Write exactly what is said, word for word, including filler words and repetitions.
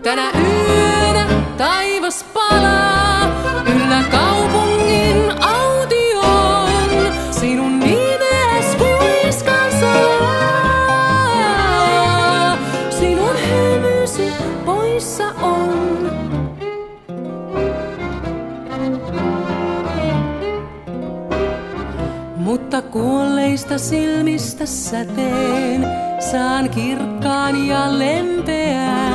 Tänä yönä taivas palaa yllä kaupungin autioon. Sinun nimeäs kuiskan salaa. Sinun hymysi poissa on. Mutta kuolleista silmistä säteen saan kirkkaan ja lempeän.